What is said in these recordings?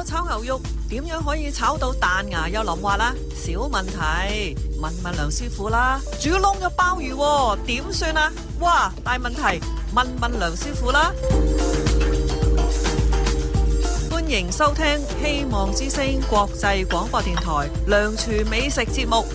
炒牛肉點樣可以炒到彈牙又腍滑啦？小問題，問問梁師傅啦。煮燶咗鮑魚喎，點算啊？哇，大問題，問問梁師傅啦。歡迎收聽希望之聲國際廣播電台梁廚美食節目。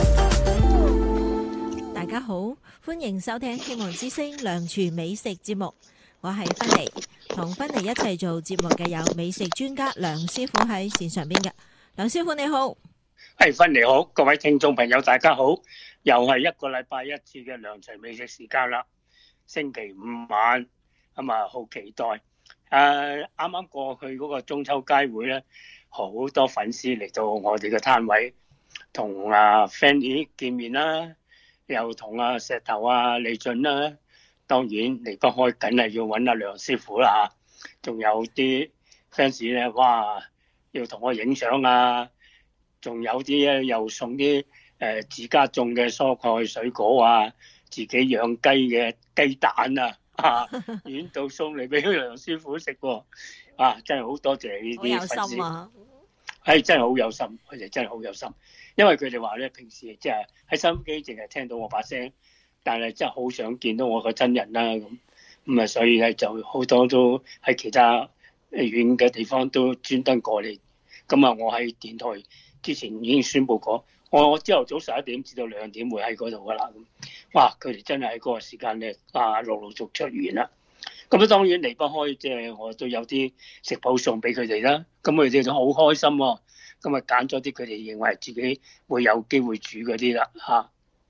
大家好，歡迎收聽希望之聲梁廚美食節目，我係芬妮，同芬妮一齊做節目嘅有美食專家梁師傅喺線上邊嘅。梁師傅你好。 係芬妮好，各位聽眾朋友大家好，又係一個禮拜一次嘅梁廚美食時間啦。星期五晚好期待。啱啱過去嗰個中秋佳會咧，好多粉絲嚟到我哋嘅攤位，同Fanny 見面啦，又同石頭李俊啦，當然離不開梗係要揾梁師傅啦。仲有啲 fans 咧，哇，要同我影相啊！仲有啲咧又送啲自家種嘅蔬菜水果啊，自己養雞嘅雞蛋啊，遠道送嚟俾梁師傅食喎。真係好多謝呢啲粉絲。好有心啊！真係好有心，佢哋真係好有心。因為佢哋話咧，平時即係喺收音機淨係聽到我把聲，但係真係好想見到我個真人啦。咁所以咧就好多都喺其他遠嘅地方都專登過嚟。我喺電台之前已經宣佈過，我朝頭早11點至到2點會喺嗰度噶啦。哇！佢哋真係喺嗰個時間咧，陸陸續出現啦。當然離不開即係我都有啲食譜送俾佢哋啦。佢哋就好開心喎。揀咗啲佢哋認為自己會有機會煮嗰啲啦嚇。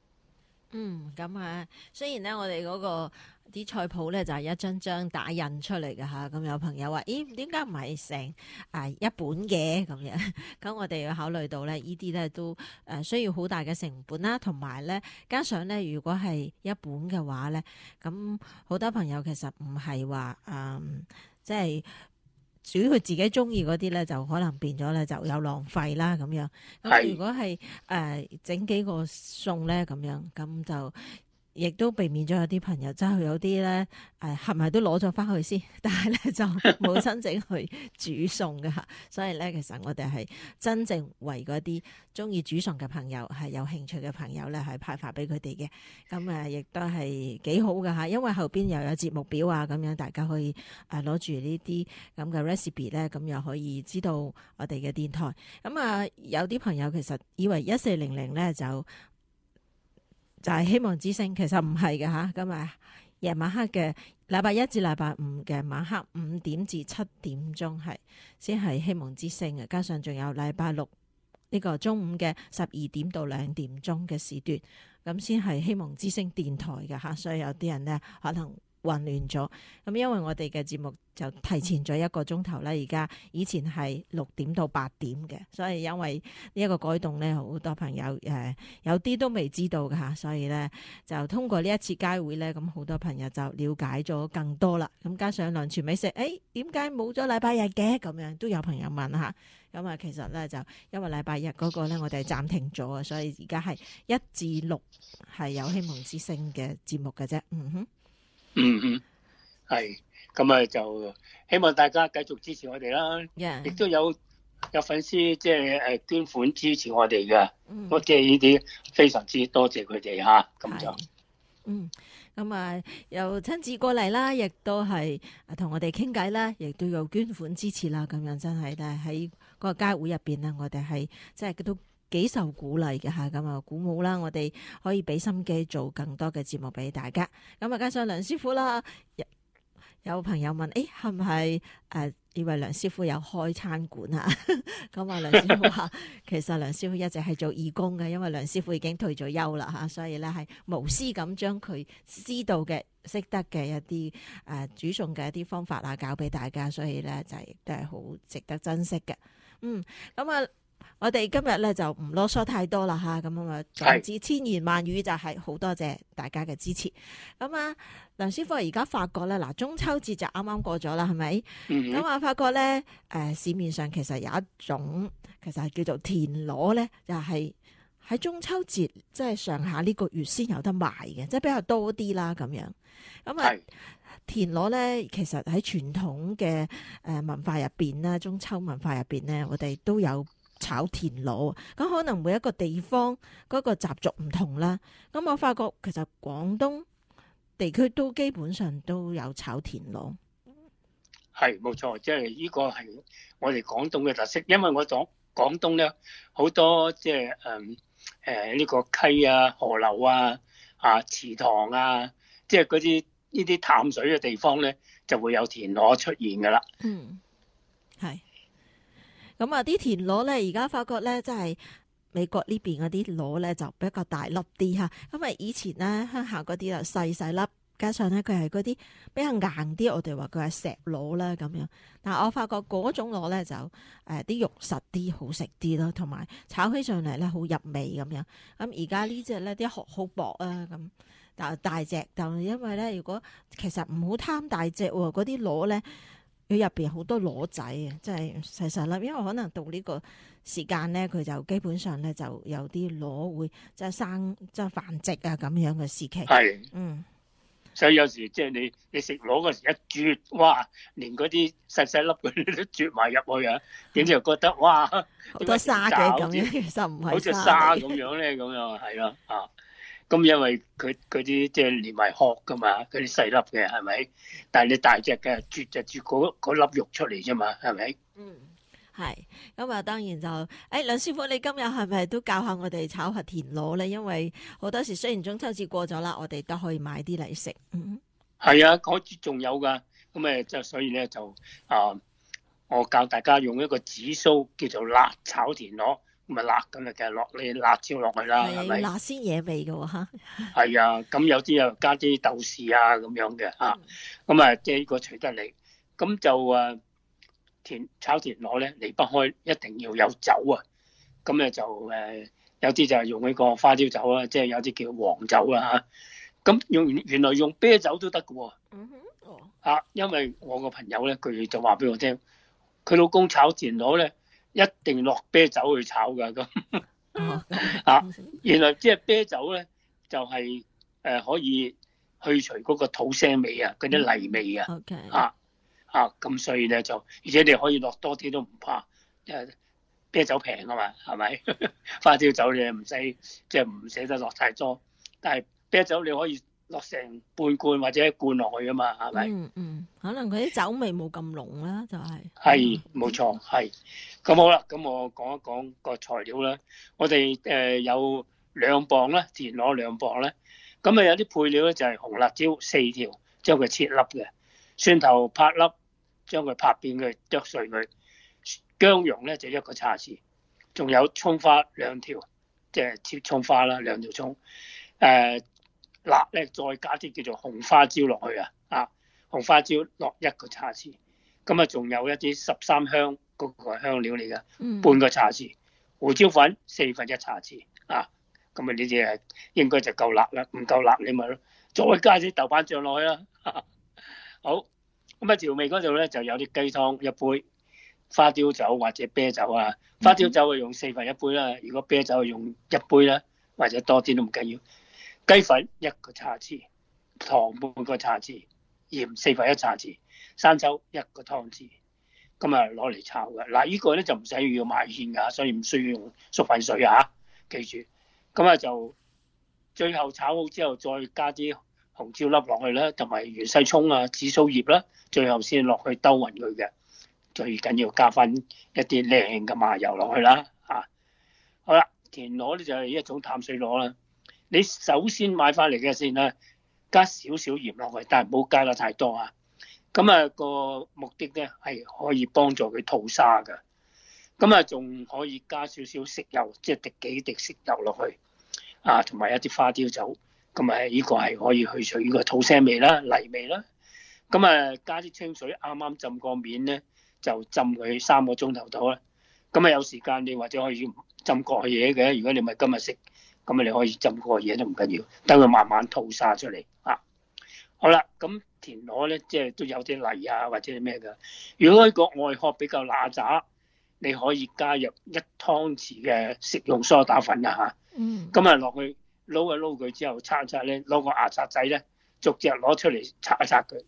雖然咧我哋嗰個啲菜譜咧就係一張張打印出嚟嘅嚇，咁有朋友話：咦，點解唔係成一本嘅咁樣？咁我哋要考慮到咧，呢啲咧都需要好大嘅成本啦，同埋咧加上咧，如果係一本嘅話咧，咁好多朋友其實唔係話即係煮佢自己中意嗰啲咧，就可能變咗咧就有浪費啦咁樣。咁如果係整幾個餸咧咁樣，咁就亦都避免咗有啲朋友真係有啲咧係咪都攞咗翻去先，但係咧就冇真正去煮餸嘅嚇。所以咧其實我哋係真正為嗰啲中意煮餸嘅朋友係有興趣嘅朋友咧係派發俾佢哋嘅。咁亦都係幾好嘅嚇，因為後邊又有節目表啊咁樣，大家可以攞住呢啲咁嘅 recipe 咧，咁又可以知道我哋嘅電台。有啲朋友其實以為1400咧就係希望之聲，其實唔係嘅嚇。咁夜晚黑嘅禮拜一至禮拜五嘅晚黑5點至7點鐘係先係希望之聲嘅，加上仲有禮拜六呢個中午嘅12點到2點鐘嘅時段，咁先係希望之聲電台嘅嚇。所以有啲人呢可能混亂咗，咁因為我哋嘅節目就提前咗1個鐘頭啦，而家以前係6點到8點嘅，所以因為呢一個改動咧，好多朋友有啲都未知道㗎吓，所以咧就通過呢一次佳會咧，咁好多朋友就了解咗更多啦。咁加上梁廚美食，點解冇咗禮拜日嘅？咁樣都有朋友問下。咁其實咧就因為禮拜日嗰個咧，我哋暫停咗啊，所以而家係1至6係有希望之聲嘅節目嘅啫。 係咁就希望大家繼續支持我哋啦。亦都有粉絲即係捐款支持我哋嘅，我即係呢啲非常之多謝佢哋嚇。咁就又親自過嚟啦，亦都係同我哋傾偈啦，亦都有捐款支持啦。咁樣真係咧喺嗰個佳會入邊咧，我哋係即係都幾受鼓勵嘅嚇，咁鼓舞啦，我哋可以俾心機做更多嘅節目俾大家。加上梁師傅啦，有朋友問：係唔係以為梁師傅有開餐館啊？咁梁師傅話：其實梁師傅一直係做義工嘅，因為梁師傅已經退咗休啦嚇，所以咧係無私咁將佢知道嘅、識得嘅一啲煮餸嘅一啲方法教俾大家，所以咧就亦都係好值得珍惜嘅。我哋今日咧就唔囉嗦太多啦嚇，總之千言萬語就係好多謝大家嘅支持。梁師傅而家發覺咧，中秋節就啱啱過咗啦，係咪？發覺咧市面上其實有一種其實係叫做田螺咧，就係喺中秋節即係上下呢個月先有得賣嘅，即係比較多啲啦咁樣。 田螺咧，其實喺傳統嘅文化入邊啦，中秋文化入邊咧，我哋都有炒田螺。咁可能每一個地方嗰個習俗唔同啦。咁我發覺其實廣東地區都基本上都有炒田螺。 係冇錯，即係呢個係我哋廣東嘅特色，因為我講廣東咧好多即係呢個溪啊、河流啊、池塘啊，即係嗰啲呢啲淡水嘅地方咧，就會有田螺出現噶啦。 嗯，係。咁啊，啲田螺咧，而家發覺咧，真係美國呢邊嗰啲螺咧就比較大粒啲嚇。咁啊，以前咧鄉下嗰啲就細細粒。加上咧，佢係嗰啲比較硬啲，我哋話佢係石螺啦咁樣。但係我發覺嗰種螺咧就啲肉實啲，好食啲咯，同埋炒起上嚟咧好入味咁樣。咁而家呢隻咧啲殼好薄啊，咁但係大隻，但係因為咧，如果其實唔好貪大隻喎，嗰啲螺咧佢入邊好多螺仔啊，即係細細粒。因為可能到呢個時間咧，佢就基本上咧就有啲螺會即係生即係繁殖啊咁樣嘅時期。 係， 嗯。 所以有時即係你食螺嗰時一啜，哇！連嗰啲細細粒嗰啲都啜埋入去啊！點知又覺得哇， 好多沙嘅咁樣，其實唔係好似沙咁樣咧，咁樣係咯啊！咁因為佢啲即係連埋殼噶嘛，嗰啲細粒嘅係咪？但係你大隻嘅啜就啜嗰粒肉出嚟啫嘛，係咪？ 嗯。係，咁啊當然就，梁師傅你今日係咪都教下我哋炒下田螺咧？因為好多時雖然中秋節過咗啦，我哋都可以買啲嚟食。嗯， 係啊，嗰節仲有噶，咁就所以咧就我教大家用一個紫蘇叫做辣炒田螺，咁啊辣咁啊，其實落你辣椒落去啦，係咪？ 辣鮮野味嘅喎嚇。 係啊，咁有啲又加啲豆豉啊咁樣嘅嚇，咁即係呢個隨得你，咁就炒田螺咧離不開一定要有酒啊，咁咧就有啲就係用呢個花雕酒啦，即係有啲叫黃酒啦嚇，咁原來用啤酒都得嘅喎。 嗯哼， 因為我個朋友咧，佢就話俾我聽，佢老公炒田螺咧一定落啤酒去炒㗎咁。原來即係啤酒咧就係可以去除嗰個土腥味啊，嗰啲泥味啊。 OK。 咁所以咧就，而且你可以落多啲都唔怕，啤酒平啊嘛，係咪？花雕酒你唔使即係唔捨得落太多，但係啤酒你可以落成半罐或者一罐落去啊嘛，係咪？ 可能佢啲酒味冇咁濃啦，就係。 係，冇錯，係。咁好啦，咁我講一講個材料啦。我哋有2磅啦，田螺2磅咧。咁有啲配料咧就係紅辣椒4條，將佢切粒嘅；蒜頭拍粒，將佢拍扁佢，剁碎佢；薑蓉咧就1個茶匙，仲有葱花2條，即係切葱花啦，2條葱。辣咧再加啲叫做紅花椒落去啊，紅花椒落1個茶匙。咁仲有一啲13香嗰個香料嚟㗎，半個茶匙。胡椒粉1/4茶匙啊。咁呢啲應該就夠辣啦，唔夠辣你咪再加啲豆瓣醬落去啦。好。咁調味嗰度咧就有啲雞湯1杯，花雕酒或者啤酒啊，花雕酒用1/4杯啦，如果啤酒用1杯啦，或者多啲都唔緊要。雞粉1個茶匙，糖半個茶匙，鹽1/4茶匙，生抽1個湯匙，咁攞嚟炒嘅。嗱，呢個咧就唔使要買芡㗎，所以唔需要用粟粉水啊，記住。咁就最後炒好之後再加啲紅椒粒落去啦，同埋芫茜葱啊、紫蘇葉啦，最後先落去兜勻佢嘅。最緊要加翻一啲靚嘅麻油落去啦。好啦，田螺咧就係一種淡水螺啦。你首先買翻嚟嘅先啦，加少少鹽落去，但係唔好加得太多啊。咁個目的咧係可以幫助佢吐沙㗎。咁仲可以加少少食油，即係滴幾滴食油落去同埋一啲花雕酒。咁呢個係可以去除呢個土腥味啦、泥味啦。咁加啲清水，啱啱浸過面咧，就浸佢3個鐘頭到啦。咁有時間你或者可以浸過夜嘅，如果你咪今日食，咁你可以浸過夜都唔緊要，等佢慢慢吐沙出嚟啊。好啦，咁田螺咧即係都有啲泥啊或者咩㗎。如果個外殼比較乸渣，你可以加入1湯匙嘅食用梳打粉啊嚇。咁落去撈一撈佢之後，刷咧，攞個牙刷仔咧，逐隻攞出嚟刷一刷佢。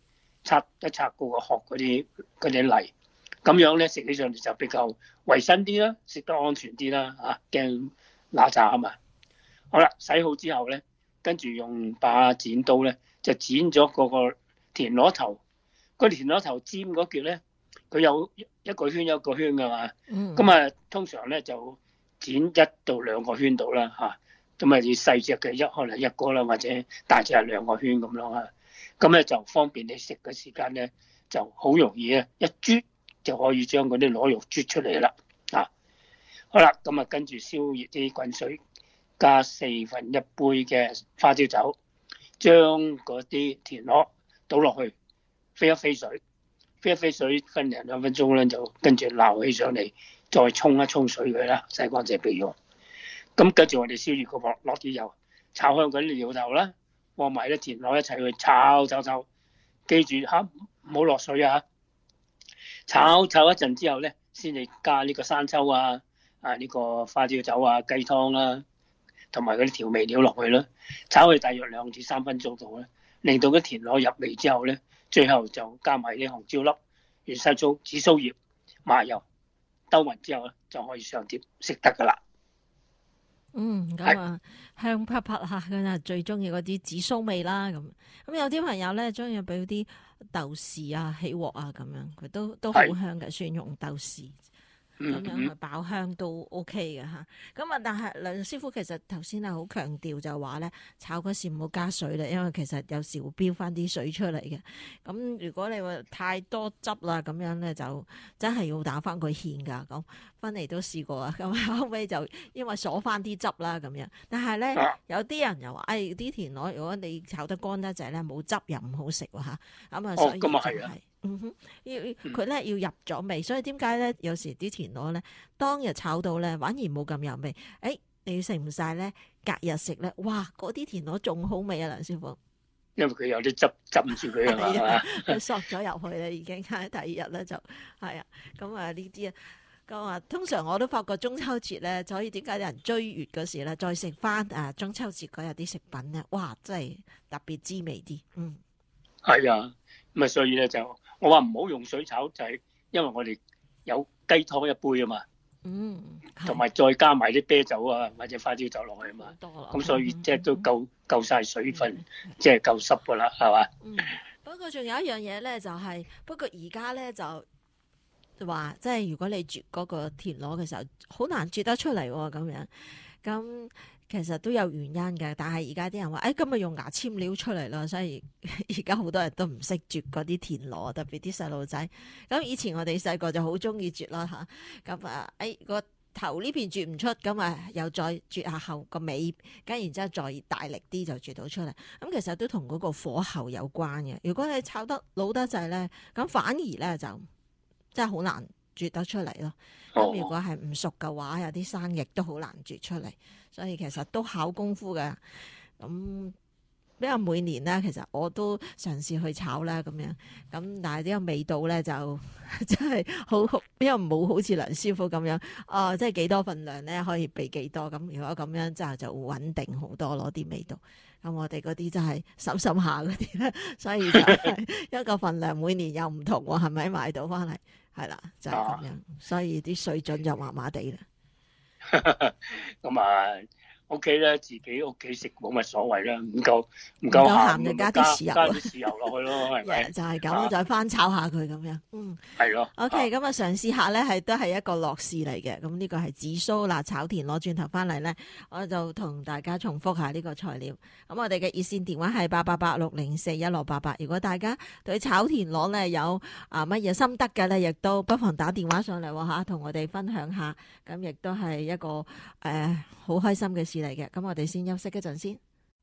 拆一拆嗰個殼嗰啲泥，咁樣咧食起上嚟就比較衞生啲啦，食得安全啲啦嚇，驚嗱喳啊嘛。好啦，洗好之後咧，跟住用把剪刀咧就剪咗嗰個田螺頭，嗰田螺頭尖嗰橛咧，佢有一個圈一個圈㗎嘛，咁啊通常咧就剪1到2個圈到啦嚇，咁啊要細隻嘅可能1個啦，或者大隻係2個圈咁樣啊，咁咧就方便你食嘅時間咧就好容易咧一啜就可以將嗰啲螺肉啜出嚟啦啊！好啦，咁啊跟住燒熱啲滾水，加1/4杯嘅花椒酒，將嗰啲田螺倒落去，飛一飛水，分2分鐘咧就跟住撈起上嚟，再沖一沖水佢啦，洗乾淨備用。咁跟住我哋燒熱個鑊，落啲油，炒香嗰啲料頭啦，放埋啲田螺一齊去炒，記住嚇唔好落水啊！炒一陣之後咧，先至加呢個生抽啊，呢個花椒酒啊、雞湯啦，同埋嗰啲調味料落去啦，炒佢大約2至3分鐘度咧，令到啲田螺入味之後咧，最後就加埋啲紅椒粒、芫茜酥、紫蘇葉、麻油，兜勻之後咧就可以上碟食得噶啦。 咁啊香啪啪嚇，咁啊最中意嗰啲紫蘇味啦，咁有啲朋友咧中意俾啲豆豉啊、起鑊啊咁樣，佢都好香嘅，蒜蓉豆豉。咁樣去爆香都 OK 嘅嚇，咁啊但係梁師傅其實頭先係好強調就話咧，炒嗰時唔好加水啦，因為其實有時會飆翻啲水出嚟嘅。咁如果你話太多汁啦，咁樣咧就真係要打翻個芡㗎。咁翻嚟都試過啊，咁後尾就因為鎖翻啲汁啦咁樣。但係咧有啲人又話，啲田螺如果你炒得乾得滯咧，冇汁又唔好食喎嚇。咁啊，所以就係。佢咧要入咗味，所以點解咧？有時啲田螺咧，當日炒到咧，反而冇咁有味。你食唔晒咧，隔日食咧，哇！嗰啲田螺仲好味啊，梁師傅。 因為佢有啲汁浸住佢啊嘛， 佢索咗入去啦，已經。第2日咧就係啊，咁啊呢啲啊，咁啊通常我都發覺中秋節咧，所以點解有人追月嗰時咧，再食翻中秋節嗰日啲食品咧，哇！真係特別滋味啲。 係啊，咁啊所以咧就。我話唔好用水炒，就係因為我哋有雞湯1杯啊嘛，同埋再加埋啲啤酒啊或者花椒酒落去啊嘛，咁所以即係都夠晒水分，即係夠濕噶啦，係嘛？ 不過仲有一樣嘢咧，就係不過而家咧就話，即係如果你啜嗰個田螺嘅時候，好難啜得出嚟喎，咁樣咁。其實都有原因嘅，但係而家啲人話，今日用牙籤撩出嚟啦，所以而家好多人都唔識啜嗰啲田螺，特別啲細路仔。咁以前我哋細個就好中意啜啦嚇，咁個頭呢邊啜唔出，咁又再啜下後個尾，跟然之後再大力啲就啜到出嚟。咁其實都同嗰個火候有關嘅。如果你炒得老得滯咧，咁反而咧就真係好難啜得出嚟咯。咁如果係唔熟嘅話，有啲生亦都好難啜出嚟，所以其實都考功夫嘅。咁因為每年咧，其實我都嘗試去炒啦，咁樣咁，但係呢個味道咧就真係好，因為冇好似梁師傅咁樣，即係幾多份量咧可以俾幾多。咁如果咁樣就會穩定好多咯啲味道。咁我哋嗰啲真係滲滲下嗰啲咧，所以就係一個份量每年又唔同喎，係咪買到翻嚟？係啦，就係咁樣，所以啲水準就麻麻地啦。 咁啊，OK 啦，自己屋企食冇乜所謂啦，唔夠鹹就加啲豉油， 加啲豉油落去咯，係咪？ 就係咁，再翻炒下佢咁樣。 係咯。 OK，咁嘗試下咧，都係一個樂事嚟嘅。咁呢個係紫蘇辣炒田螺，轉頭翻嚟咧，我就同大家重複下呢個材料。咁我哋嘅熱線電話係888604188。如果大家對炒田螺咧有乜嘢心得嘅咧，亦都不妨打電話上嚟喎嚇，同我哋分享下。咁亦都係一個好開心嘅事嚟嘅。咁我哋先休息一陣先。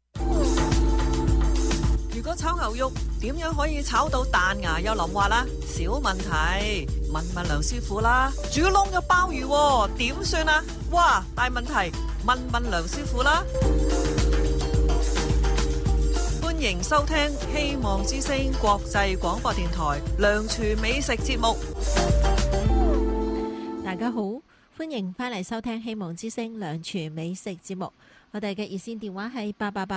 如果炒牛肉點樣可以炒到彈牙又腍滑啦？小問題，問梁師傅啦。煮窿有鮑魚，點算啊？哇，大問題，問梁師傅啦。歡迎收聽希望之聲國際廣播電台梁廚美食節目。 大家好，歡迎翻嚟收聽希望之聲梁廚美食節目。 我哋嘅熱線電話係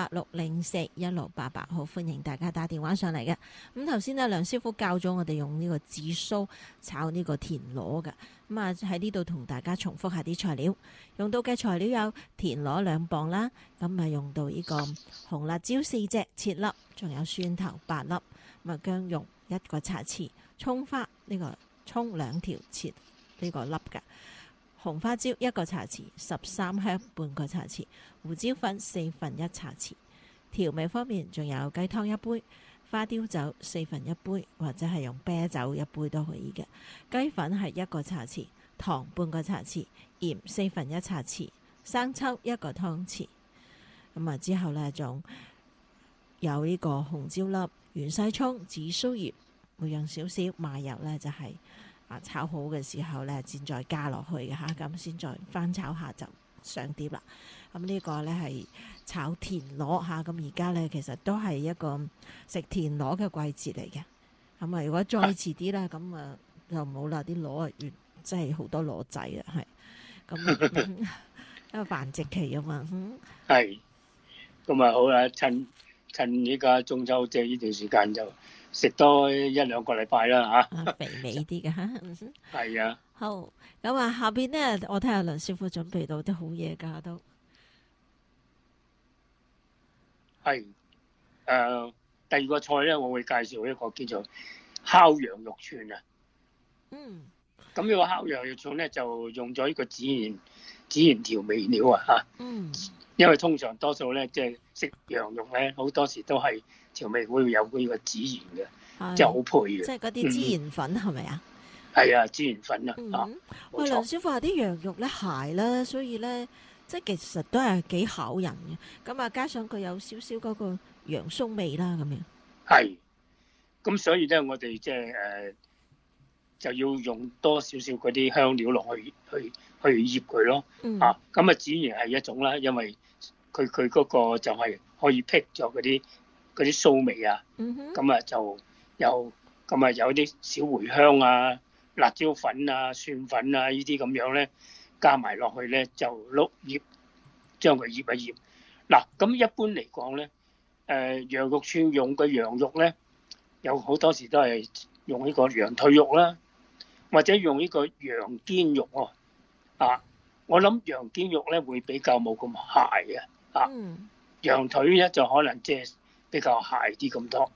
888-604-1688，好歡迎大家打電話上嚟嘅。咁頭先呢，梁師傅教咗我哋用呢個紫蘇炒呢個田螺嘅。咁啊喺呢度同大家重複下啲材料，用到嘅材料有田螺2磅啦，咁啊用到呢個紅辣椒4隻切粒，仲有蒜頭8粒，咁啊薑蓉1個茶匙，葱花呢個葱2條切呢個粒嘅。紅花椒1個茶匙，13香半個茶匙，胡椒粉1/4茶匙。調味方面仲有雞湯1杯，花雕酒1/4杯，或者係用啤酒1杯都可以嘅。雞粉係1個茶匙，糖半個茶匙，鹽1/4茶匙，生抽1個湯匙。咁啊之後呢，仲有呢個紅椒粒、芫茜葱、紫蘇葉，每樣少少，麻油呢就係、炒好嘅時候呢，先再加落去嘅嚇，咁先再翻炒下就上碟啦。咁呢個呢係炒田螺嚇，咁而家呢，其實都係一個食田螺嘅季節嚟嘅。咁啊，如果再遲啲啦，咁啊就冇啦，啲螺啊越真係好多螺仔啊，係咁因為繁殖期啊嘛。 係咁啊，好啦，趁依家中秋節呢段時間就食多1-2個禮拜啦嚇， 肥美啲嘅嚇。 係啊， 好，咁啊下邊呢，我睇下梁師傅準備到啲好嘢㗎都。 係第二個菜咧，我會介紹一個叫做烤羊肉串啊。咁呢個烤羊肉串咧就用咗呢個孜然調味料啊嚇。因為通常多數咧即係食羊肉咧，好多時都係調味會有呢個孜然嘅，即係好配嘅。 即係嗰啲孜然粉係咪啊？ 係啊，孜然粉啊。 喂，梁師傅話啲羊肉咧鞋啦，所以咧即係其實都係幾考人嘅。咁啊，加上佢有少少嗰個洋葱味啦，咁樣。 係。咁所以咧，我哋即係就要用多少少嗰啲香料落去醃佢咯。咁啊，孜然係一種啦，因為佢嗰個就係可以辟咗嗰啲臊味啊。咁啊就有啲小茴香啊、辣椒粉啊、蒜粉啊呢啲咁樣咧，加埋落去咧就醃，將佢醃一醃。嗱，咁一般嚟講咧，羊肉串用嘅羊肉咧，有好多時都係用呢個羊腿肉啦，或者用呢個羊肩肉喎。我諗羊肩肉咧會比較冇咁鞋啊。羊腿咧就可能即係比較鞋啲咁多。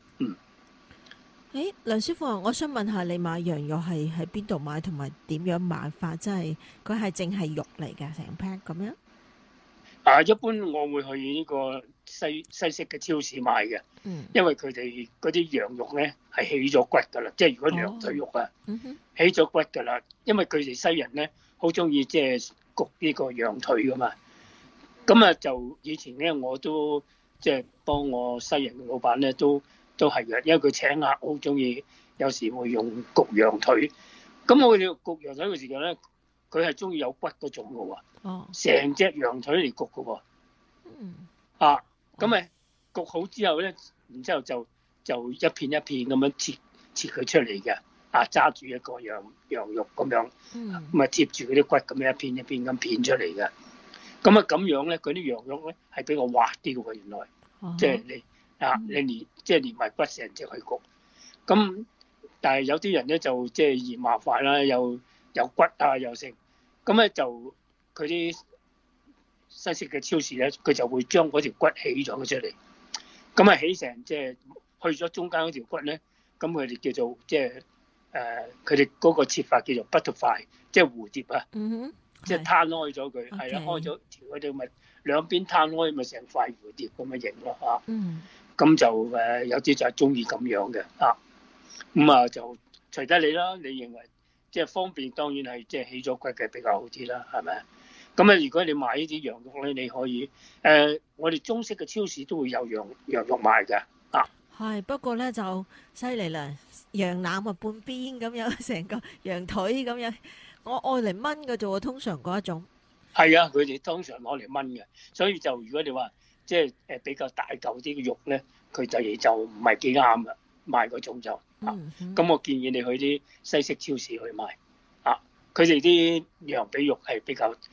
梁師傅，我想問下你買羊肉係喺邊度買，同埋點樣買法？即係佢係淨係肉嚟㗎，成 pack 咁樣？ 一般我會去呢個西式嘅超市買嘅。因為佢哋嗰啲羊肉咧係起咗骨㗎啦，即係如果羊腿肉啊，起咗骨㗎啦。因為佢哋西人咧好中意即係焗呢個羊腿㗎嘛。咁啊就以前咧我都即係幫我西人嘅老闆咧都係嘅，因為佢請客好中意，有時會用焗羊腿。咁我哋焗羊腿嘅時候咧，佢係中意有骨嗰種嘅喎。成隻羊腿嚟焗嘅喎。咁咪焗好之後咧，然之後就一片一片咁樣切佢出嚟嘅。揸住一個羊肉咁樣，咁啊貼住嗰啲骨咁樣一片一片咁片出嚟嘅。咁啊咁樣咧，嗰啲羊肉咧係比較滑啲嘅喎，原來。即係你連埋骨成隻去焗。咁但係有啲人咧就即係嫌麻煩啦，又骨啊又剩。咁咧就佢啲西式嘅超市咧，佢就會將嗰條骨起咗佢出嚟。咁啊起成即係去咗中間嗰條骨咧，咁佢哋叫做即係佢哋嗰個切法叫做 butterfly， 即係蝴蝶啊。即係攤開咗佢，係啦，開咗條嗰啲咪兩邊攤開，咪成塊蝴蝶咁嘅形咯嚇。咁就有啲就係中意咁樣嘅啊。咁啊就隨得你啦，你認為即係方便，當然係即係起咗骨嘅比較好啲啦，係咪？咁啊，如果你買呢啲羊肉咧，你可以我哋中式嘅超市都會有羊肉賣嘅啊。 係，不過咧就犀利啦，羊腩啊半邊咁樣，成個羊腿咁樣。我愛嚟炆嘅啫喎，通常嗰一種。係啊，佢哋通常攞嚟炆嘅，所以就如果你話即係比較大嚿啲嘅肉咧，佢就唔係幾啱啦，賣嗰種就。咁我建議你去啲西式超市去買。佢哋啲羊髀肉係比較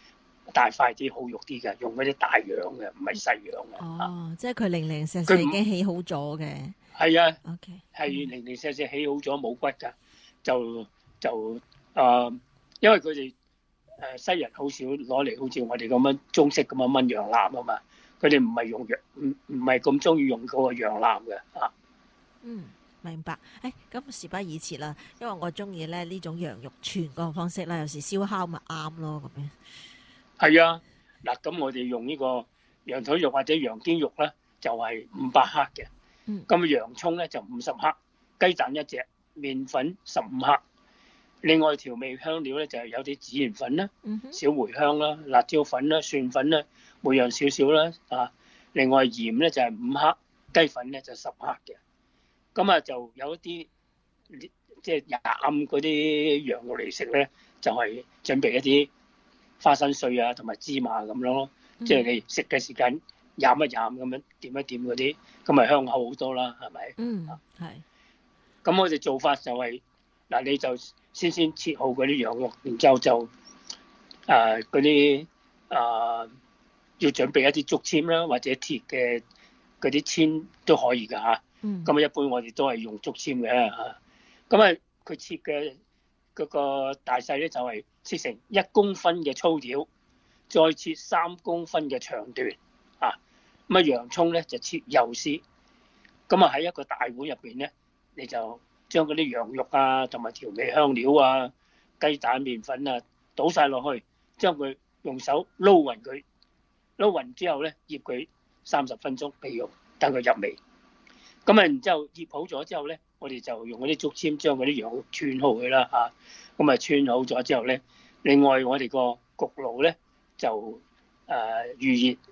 大塊啲、好肉啲嘅，用嗰啲大羊嘅，唔係細羊嘅。 哦，即係佢零零舍舍已經起好咗嘅。 係啊。 OK。 係零零舍舍起好咗冇骨㗎，就因為佢哋西人好少攞嚟好似我哋咁樣中式咁樣炆羊腩啊嘛，佢哋唔係用羊唔係咁中意用嗰個羊腩嘅啊。 嗯，明白。咁事不宜遲啦，因為我中意咧呢種羊肉串嗰個方式啦，有時燒烤咪啱咯咁樣。 係啊，嗱咁我哋用呢個羊腿肉或者羊肩肉咧，就係500克嘅。咁洋葱咧就50克，雞蛋1隻，麵粉15克。另外調味香料咧就係有啲孜然粉啦、小茴香啦、辣椒粉啦、蒜粉啦，每樣少少啦啊。另外鹽咧就係5克，雞粉咧就10克嘅。咁啊就有一啲即係醃嗰啲羊肉嚟食咧，就係準備一啲花生碎啊同埋芝麻咁樣咯。即係你食嘅時間飲一飲咁樣點一點嗰啲，咁咪香口好多啦，係咪？ 係。 咁我哋做法就係嗱，你就先切好嗰啲羊肉，然之後就嗰啲要準備一啲竹籤啦，或者鐵嘅嗰啲籤都可以㗎嚇。咁一般我哋都係用竹籤嘅嚇。咁啊，佢切嘅嗰個大細咧就係切成1公分嘅粗條，再切3公分嘅長段啊。咁啊，洋葱咧就切幼絲。咁啊喺一個大碗入邊咧，你就將嗰啲羊肉啊同埋調味香料啊、雞蛋、麵粉啊倒晒落去，將佢用手撈勻佢，撈勻之後咧醃佢30分鐘備用，等佢入味。咁啊，然之後醃好咗之後咧，我哋就用嗰啲竹籤將嗰啲羊肉串好佢啦嚇。咁啊串好咗之後咧，另外我哋個焗爐咧就預熱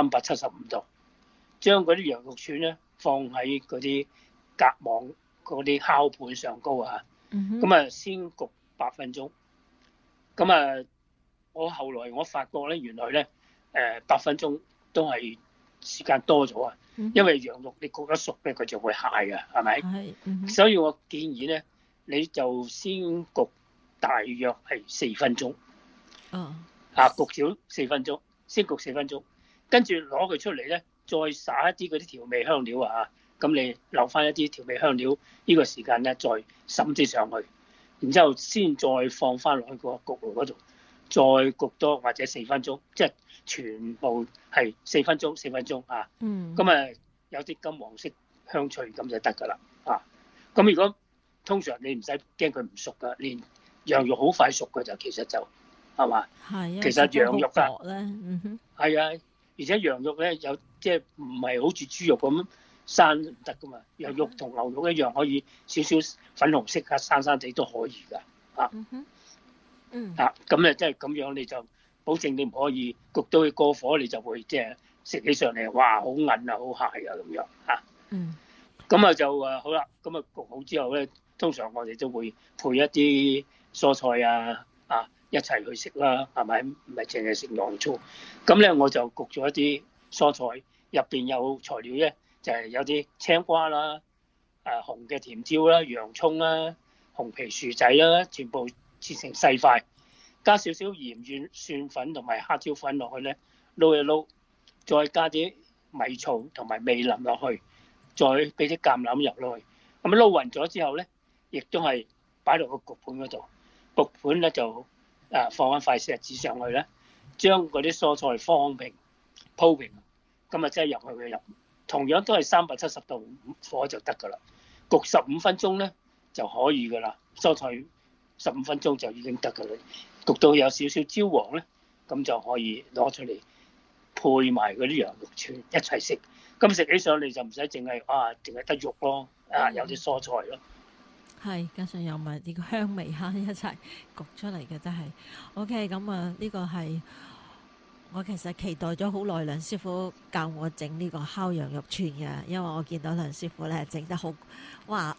375度，將嗰啲羊肉串咧放喺嗰啲隔網嗰啲烤盤上高啊。咁啊先焗8分鐘。咁啊，我後來我發覺咧，原來咧8分鐘都係時間多咗啊。因為羊肉你焗得熟咧，佢就會蟹啊，係咪？所以我建議咧，你就先焗大約係4分鐘。焗少4分鐘，先焗4分鐘，跟住攞佢出嚟咧，再撒一啲嗰啲調味香料啊。咁你留翻一啲調味香料，呢個時間咧再滲啲上去，然之後先再放翻落去個焗爐嗰度，再焗多或者4分鐘，即係全部係4分鐘4分鐘啊。咁啊有啲金黃色香脆咁就得㗎啦啊。咁如果通常你唔使驚佢唔熟㗎，連羊肉好快熟㗎就其實就係嘛。 係啊， 其實羊肉㗎咧， 係啊，而且羊肉咧有即係唔係好似豬肉咁生唔得㗎嘛。羊肉同牛肉一樣可以少少粉紅色啊，生生地都可以㗎啊。咁咧即係咁樣你就保證你唔可以焗到佢過火，你就會即係食起上嚟哇好韌啊好蟹啊咁樣嚇。咁啊就好啦，咁啊焗好之後咧，通常我哋都會配一啲蔬菜啊一齊去食啦，係咪？唔係淨係食洋葱。咁咧我就焗咗一啲蔬菜，入邊有材料咧，就係有啲青瓜啦、紅嘅甜椒啦、洋葱啦、紅皮薯仔啦，全部切成細塊，加少少鹽、蒜粉同埋黑椒粉落去咧，撈一撈，再加啲米醋同埋味淋落去，再俾啲橄欖油落去，咁撈勻咗之後咧，亦都係擺落個焗盤嗰度，焗盤咧就放一塊錫紙上去咧，將嗰啲蔬菜放平鋪平，咁啊即係入去嘅入，同樣都係370度火就得㗎啦，焗15分鐘咧就可以㗎啦，蔬菜15分鐘就已經得㗎啦，焗到有少少焦黃咧，咁就可以攞出嚟配埋嗰啲羊肉串一齊食，咁食起上嚟就唔使淨係得肉咯，有啲蔬菜咯。 係，加上有埋啲香味嚇一齊焗出嚟嘅真係 OK。咁啊，呢個係我其實期待咗好耐，梁師傅教我整呢個烤羊肉串嘅，因為我見到梁師傅咧整得好哇，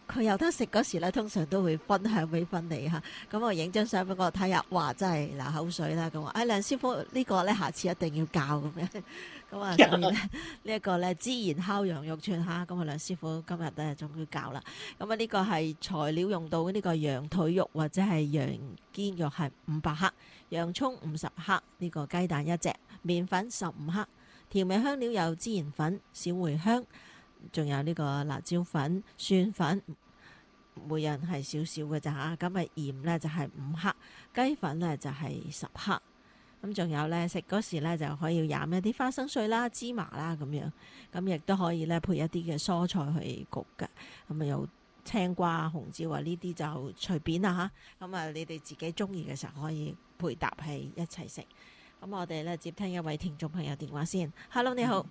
佢有得食嗰時咧，通常都會分享俾翻你嚇。咁我影張相俾我睇下，哇！真係流口水啦。咁話，梁師傅呢個咧，下次一定要教咁樣。咁啊，所以咧呢一個咧孜然烤羊肉串嚇，咁啊梁師傅今日咧仲要教啦。咁啊呢個係材料用到呢個羊腿肉或者係羊肩肉係500克，洋葱50克，呢個雞蛋1隻，麵粉15克，調味香料有孜然粉、小茴香，仲有呢個辣椒粉、蒜粉，每人係少少嘅咋嚇。咁啊鹽咧就係5克，雞粉咧就係10克。咁仲有咧食嗰時咧就可以染一啲花生碎啦、芝麻啦咁樣，咁亦都可以咧配一啲嘅蔬菜去焗嘅。咁啊有青瓜、紅椒啊呢啲就隨便啦嚇。咁啊你哋自己中意嘅時候可以配搭係一齊食。咁我哋咧接聽一位聽眾朋友電話先。Hello， 你好。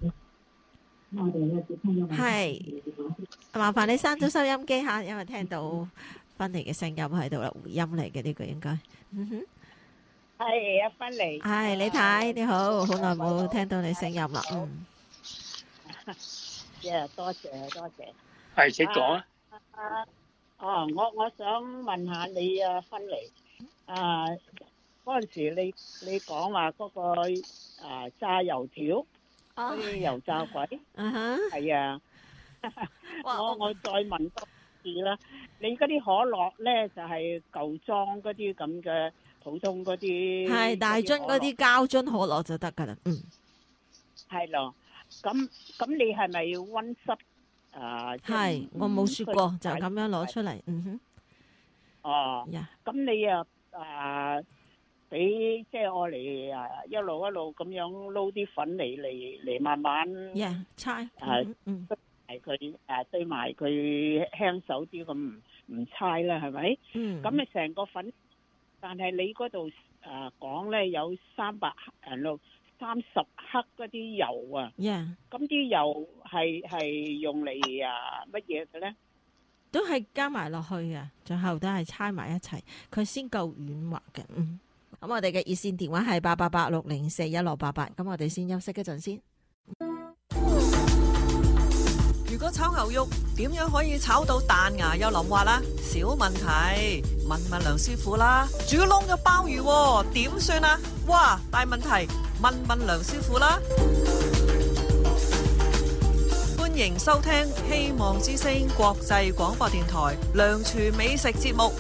係，麻煩你閂咗收音機嚇，因為聽到芬妮嘅聲音喺度啦，回音嚟嘅呢個應該。 係阿芬妮， 係李太你好，好耐冇聽到你聲音啦。 多謝多謝。 係，請講啊。 我想問下你啊，芬妮，嗰陣時你講話嗰個炸油條，嗰啲油炸鬼，係啊。我再問多次啦，你嗰啲可樂咧就係舊裝嗰啲咁嘅。普通嗰啲係大樽嗰啲膠樽可樂就得噶啦， 係咯。咁你係咪要溫濕？ 係我冇雪過，就咁樣攞出嚟。 哦，咁你俾即係我嚟一路咁樣撈啲粉嚟慢慢猜埋佢對埋佢輕手啲咁唔猜啦，係咪？咁你成個粉。但係你嗰度講咧有30克嗰啲油啊，咁啲油係用嚟乜嘢嘅咧？ 都係加埋落去嘅，最後都係猜埋一齊，佢先夠軟滑嘅。咁我哋嘅熱線電話係888-604-1688，咁我哋先休息一陣先。 如果炒牛肉點樣可以炒到彈牙又腍滑啦？小問題，問梁師傅啦。煮燶咗鮑魚點算啊？哇，大問題，問梁師傅啦。歡迎收聽希望之聲國際廣播電台梁廚美食節目。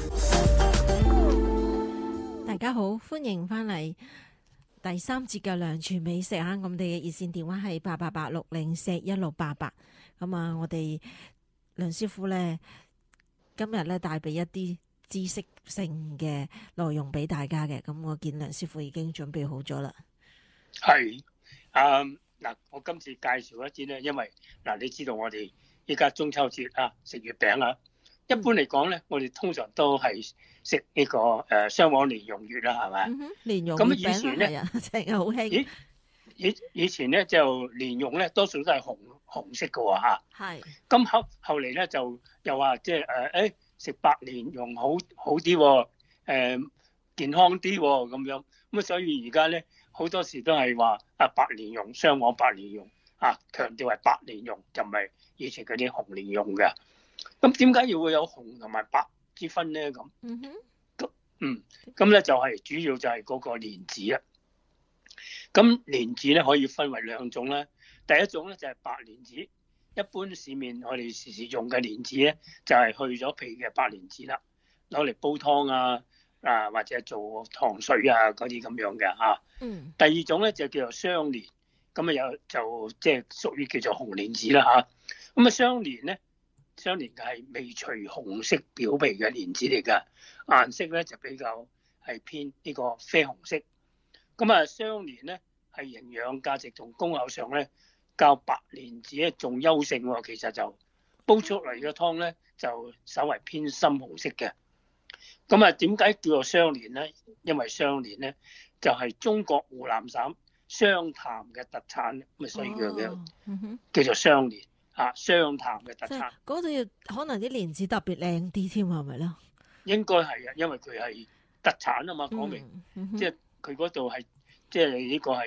大家好，歡迎翻嚟第3節嘅梁廚美食啊！我哋嘅熱線電話係888-604-1688。咁啊，我哋梁師傅咧今日咧帶俾一啲知識性嘅內容俾大家嘅。咁我見梁師傅已經準備好咗啦。 係嗱，我今次介紹一啲咧，因為你知道我哋依家中秋節啊，食月餅啊。一般嚟講咧，我哋通常都係食呢個雙黃蓮蓉月啦，係咪？ 蓮蓉咁月餅以前咧， 成日好興。 以前咧就蓮蓉咧，多數都係紅色嘅喎嚇。係。咁後嚟咧就又話即係食白蓮蓉好啲喎，健康啲喎咁樣。咁所以而家咧好多時都係話白蓮蓉、雙黃白蓮蓉強調係白蓮蓉，就唔係以前嗰啲紅蓮蓉嘅。咁點解要會有紅同埋白之分咧？咁咁咧就係主要就係嗰個蓮子啊。咁蓮子咧可以分為2種啦。第一種咧就係白蓮子，一般市面我哋時時用嘅蓮子咧就係去咗皮嘅白蓮子啦，攞嚟煲湯或者做糖水嗰啲咁樣嘅嚇。第二種咧就叫做雙蓮，咁又就即係屬於叫做紅蓮子啦嚇。咁雙蓮咧，雙蓮係未除紅色表皮嘅蓮子嚟㗎，顏色咧就比較係偏呢個啡紅色。咁雙蓮咧係營養價值同功效上咧較白蓮子咧仲優勝喎。其實就煲出嚟嘅湯咧就稍為偏深紅色嘅。咁點解叫做雙蓮咧？因為雙蓮咧就係中國湖南省湘潭嘅特產，咁所以叫做雙蓮湘潭嘅特產。 嗰度可能啲蓮子特別靚啲添，係咪咧？ 應該係因為佢係特產啊嘛，講明即係佢嗰度係即係呢個係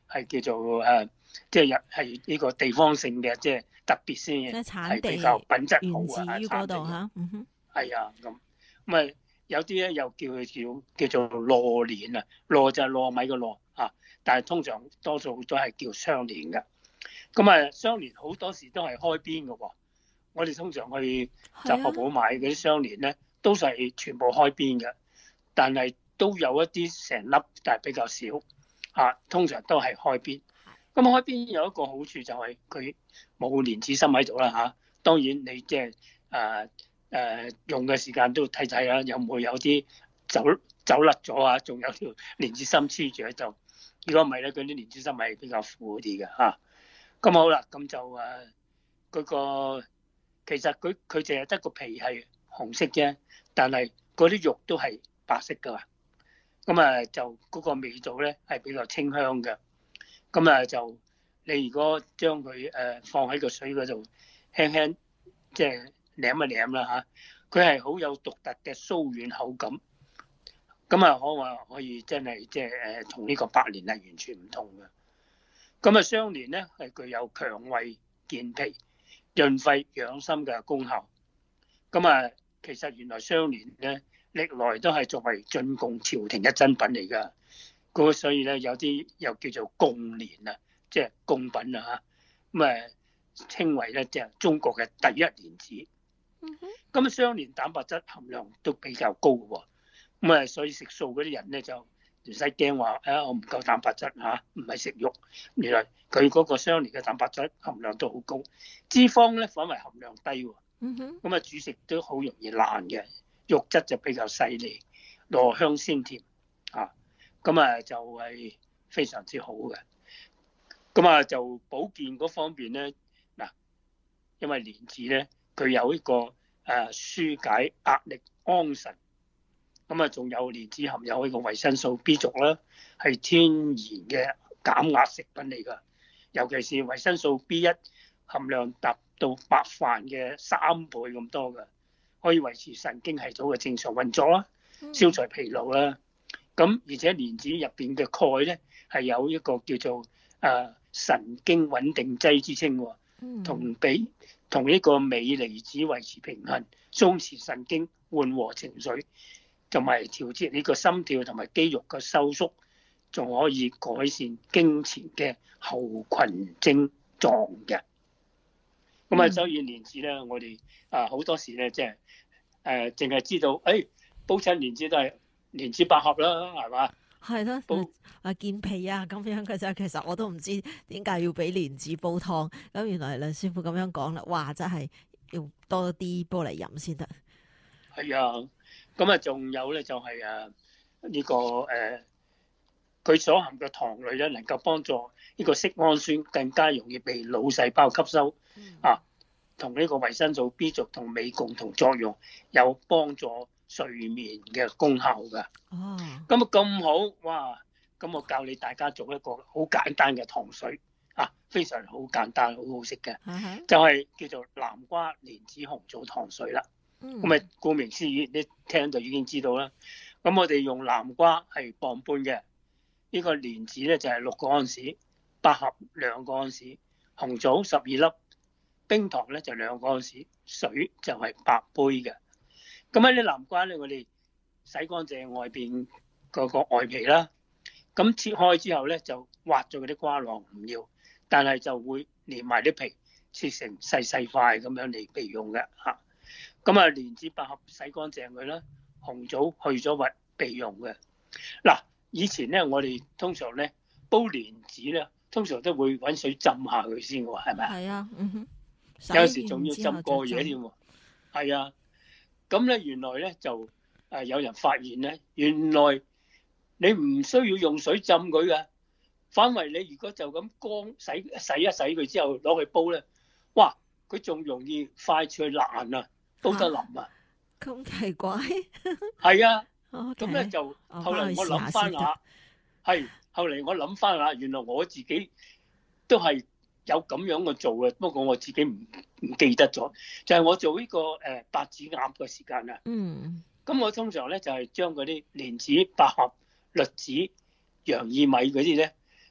係叫做即係係呢個地方性嘅，即係特別先嘅，係比較品質好源自於嗰度嚇。 係啊，咁有啲咧又叫佢叫做糯蓮啊，糯就係糯米嘅糯啊，但係通常多數都係叫雙蓮嘅。咁雙蓮好多時都係開邊嘅喎。我哋通常去雜貨鋪買嗰啲雙蓮咧，都係全部開邊嘅，但係都有一啲成粒，但係比較少嚇。通常都係開邊。咁開邊有一個好處就係佢冇蓮子心喺度啦嚇。當然你即係用嘅時間都要睇睇啦，有冇有啲走甩咗啊？仲有條蓮子心黐住喺度。如果唔係咧，嗰啲蓮子心係比較苦啲嘅嚇。咁好啦，咁就嗰個其實佢淨係得個皮係紅色啫，但係嗰啲肉都係白色噶嘛。咁就嗰個味道咧係比較清香嘅。咁就你如果將佢放喺個水嗰度，輕輕即係舐一舐啦嚇，佢係好有獨特嘅酥軟口感。咁可以真係即係同呢個白蓮係完全唔同嘅。咁雙蓮咧係具有強胃健脾、潤肺養心嘅功效。其實原來雙蓮咧歷來都係作為進貢朝廷嘅珍品嚟㗎。所以咧有啲又叫做貢蓮啊，即係貢品啊嚇。稱為咧即係中國嘅第一蓮子。咁雙蓮蛋白質含量都比較高嘅喎。所以食素嗰啲人咧就唔使驚話我唔夠蛋白質嚇，唔係食肉。原來佢嗰個雙蓮嘅蛋白質含量都好高，脂肪咧反為含量低喎。煮食都好容易爛嘅，肉質就比較細膩，糯香鮮甜啊。就係非常之好嘅。就保健嗰方面咧嗱，因為蓮子咧佢有一個紓解壓力安神。仲有蓮子含有呢個維生素 B 族啦，係天然嘅減壓食品嚟㗎。尤其是維生素 B1 含量達到白飯嘅3倍咁多㗎，可以維持神經系統嘅正常運作啦，消除疲勞啦。而且蓮子入邊嘅鈣咧係有一個叫做神經穩定劑之稱喎，同呢個鎂離子維持平衡、鬆弛神經、緩和情緒，同埋調節呢個心跳同埋肌肉嘅收縮，仲可以改善經前嘅後群症狀嘅。所以蓮子咧，我哋好多時咧即係淨係知道煲親蓮子都係蓮子百合啦，係嘛？ 係咯，健脾啊咁樣嘅啫。其實我都唔知點解要俾蓮子煲湯。咁原來梁師傅咁樣講啦，哇！真係要多啲煲嚟飲先得。 係啊。仲有咧就係呢個佢所含嘅糖類咧，能夠幫助呢個色氨酸更加容易被腦細胞吸收同呢個維生素 B 族同鎂共同作用，有幫助睡眠嘅功效㗎。咁好哇！咁我教你大家做一個好簡單嘅糖水非常好簡單，好好食嘅，就係叫做南瓜蓮子紅棗糖水啦。顧名思義，你聽就已經知道啦。我哋用南瓜係磅半嘅，呢個蓮子咧就係6個安士，百合2個安士，紅棗12粒，冰糖咧就2個安士，水就係8杯嘅。喺啲南瓜咧，我哋洗乾淨外邊嗰個外皮啦，切開之後咧就挖咗嗰啲瓜囊唔要，但係就會連埋啲皮，切成細細塊咁樣嚟備用嘅嚇。蓮子百合洗乾淨佢啦，紅棗去咗核備用嘅。以前咧我哋通常咧煲蓮子咧，通常都會揾水浸下佢先喎，係咪？ 係啊， 有時仲要浸過夜添喎。係啊，咧原來咧就有人發現咧，原來你唔需要用水浸佢嘅，反為你如果就咁乾洗一洗佢之後攞去煲咧，哇！佢仲容易快脆爛啊！煲得腍啊！ 咁奇怪。 係啊， 咁咧就後嚟我諗翻下，後嚟我諗翻下，原來我自己都係有咁樣嘅做嘅，不過我自己唔記得咗。就係我做呢個白子鴨嘅時間啊。咁我通常咧就係將嗰啲蓮子、百合、栗子、洋薏米嗰啲咧，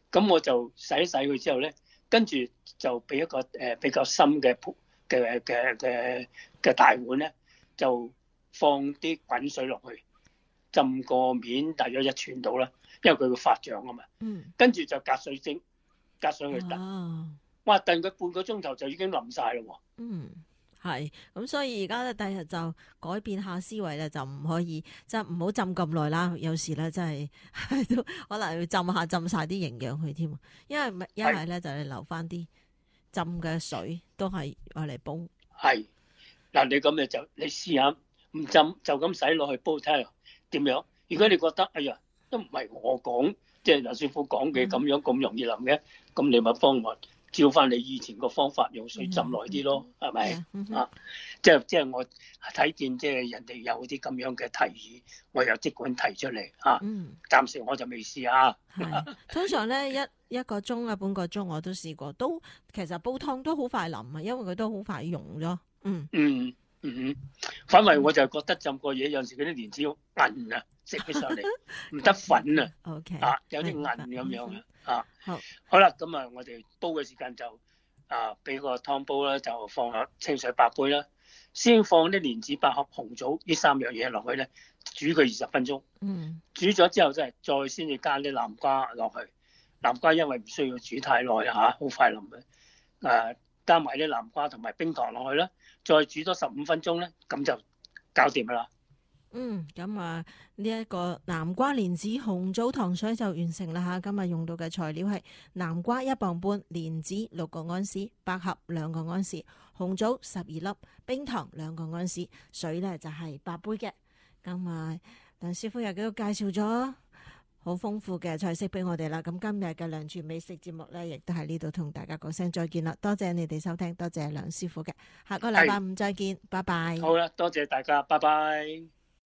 咁我就洗一洗佢之後咧，跟住就俾一個比較深嘅大碗咧，就放啲滾水落去，浸個面大約1寸到啦，因為佢會發脹啊嘛。跟住就隔水蒸，隔水去燉。哇！燉佢半個鐘頭就已經腍晒咯喎。 係，咁所以而家咧，第日就改變下思維咧，就唔可以即係唔好浸咁耐啦。有時咧，真係都可能要浸晒啲營養去添。因為一係咧就你留翻啲浸嘅水，都係愛嚟煲。 係嗱，你咁你試下唔浸就咁洗落去煲睇下點樣。如果你覺得哎呀都唔係我講，即係梁師傅講嘅咁樣咁容易腍嘅，咁你咪幫我照翻你以前個方法，用水浸耐啲咯，係咪啊？即係我睇見即係人哋有啲咁樣嘅提議，我又即管提出嚟嚇。暫時我就未試下。 通常咧一個鐘啊半個鐘我都試過，都其實煲湯都好快腍啊，因為佢都好快溶咗。 反為我就覺得浸過嘢有陣時嗰啲蓮子韌啊，食起上嚟唔得粉啊。 OK 有啲韌咁樣啊。 好， 好啦，咁啊，我哋煲嘅時間就俾個湯煲啦，就放下清水8杯啦，先放啲蓮子、百合、紅棗呢3樣嘢落去咧，煮佢20分鐘。煮咗之後再先至加啲南瓜落去。南瓜因為唔需要煮太耐好快腍嘅。加埋啲南瓜同埋冰糖落去啦，再煮多15分鐘咧，咁就搞掂啦。 咁呢一個南瓜蓮子紅棗糖水就完成啦嚇。今日用到嘅材料係南瓜1磅半，蓮子6個安士，百合2個安士，紅棗12粒，冰糖2個安士，水咧就係8杯嘅。咁梁師傅又都介紹咗好豐富嘅菜式俾我哋啦。咁今日嘅梁廚美食節目咧，亦都喺呢度同大家講聲再見啦。多謝你哋收聽，多謝梁師傅嘅。下個禮拜5再見，拜拜。 好啦，多謝大家，拜拜。